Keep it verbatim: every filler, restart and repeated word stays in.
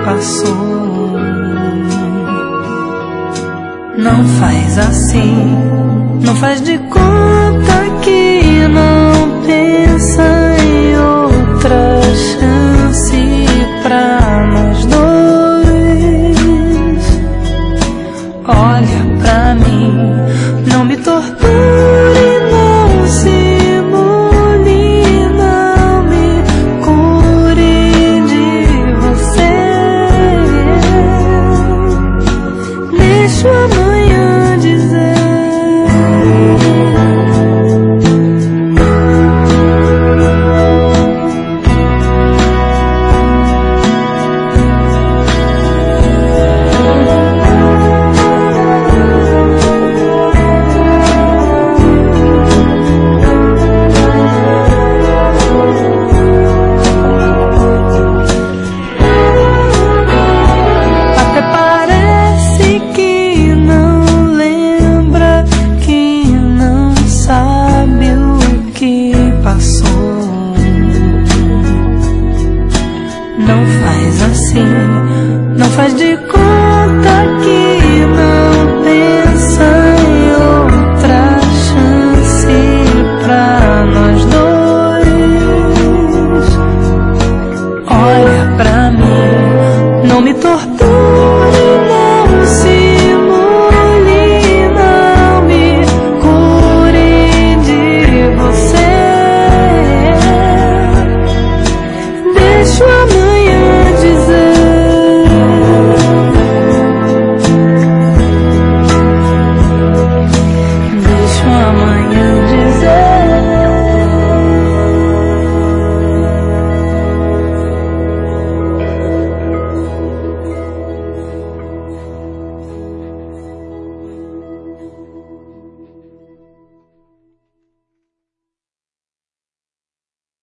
passou. Não faz assim, não faz de conta que não pensa em outra chance pra nós dois. Olha pra mim, não me torture, não simule, não me cure de você. Deixa o amanhã dizer. Não faz assim, não faz de conta que não pensa em outra chance pra nós dois. Olha pra mim, não me torture.